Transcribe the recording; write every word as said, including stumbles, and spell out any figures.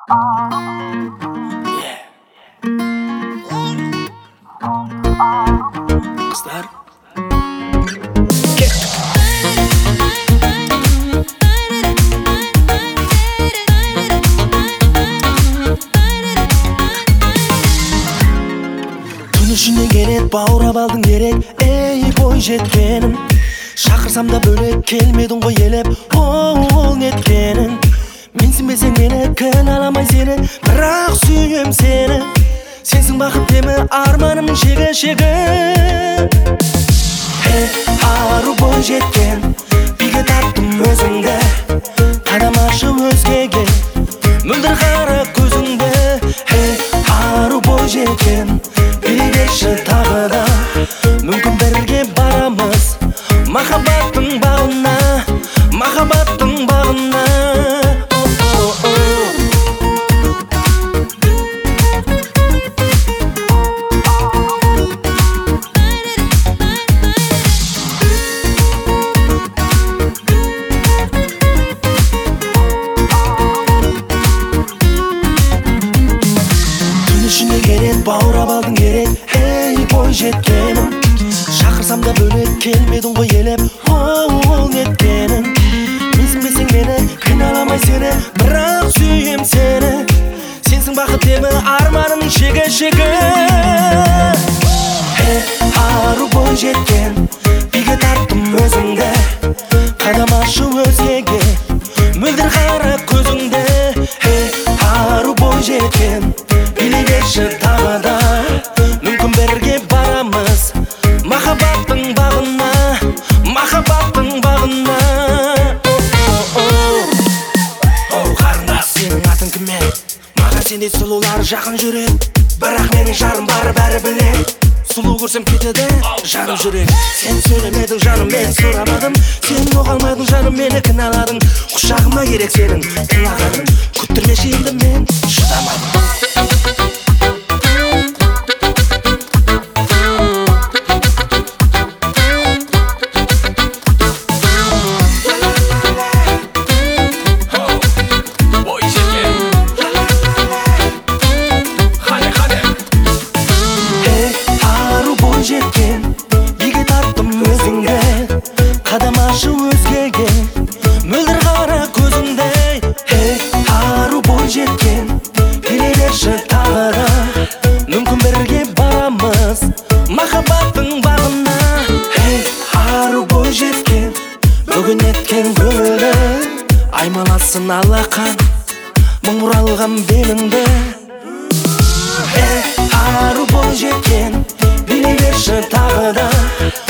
Kızlar. Түнүшүнө келет, баурап алдың керек. Эй, бой жеткеним. Шақырсам да бөлек, келмедің ғой елеп. Ол неткенің. Менсінбесең мені, кінәламай сені, бірақ сүйем сені. Сенсің бақыт демі, арманымның шегі шегі. Хей, ару бой жеткен, биге тарттым өзіңді. Қадамашы өзгеге, мөлдір қара көзіңді. Хей, ару бой жеткен, билей берші тағы да. Мүмкін бірге барамыз махаббаттың бағына, махаббаттың бағына. Түнүшүнө келет, баурап алдың керек. Эй, бой жеткенім. Шақырсам да бөлек, келмедің ғой елеп. Ол неткенің. Менсінбесең мені, кінәламай сені, бірақ сүйем сені. Сенсің бақыт демі, арманымның шегі шегі. Хей, ару бой жеткен, биге тарттым өзіңді. Қадамашы өзгеге, мөлдір қара көзіңді. Хей, ару бой жеткен, билей берші тағы да. Мүмкін бірге барамыз махаббаттың бағына, махаббаттың бағына. Оу қарындас, сенің атың кім еді? Маған сендей сұлулар жақын жүреді, бірақ менің жарым бары бәрі біледі. Сұлу көрсем кетеді жаным жүрек. Сен сөйлемедің жаным, мен сұрамадым. Сен оғалмадың жаным, мені кінәладың. Құшағыма керек сенің құлағаның. Күттірмеші енді мен шыдамадым. Жеткен, биге тарттым өзіңді. Қадамашы өзгеге, мөлдір қара көзіңдей. Хей, ару бой жеткен, билей берші тағы да. Мүмкін бірге барамыз махаббаттың бағына. Хей, ару бой жеткен, бүгін еткен көңілі. Аймаласын алақан, мың бұралған беліңді. Хей, ару бой жеткен, билей берші тағы да.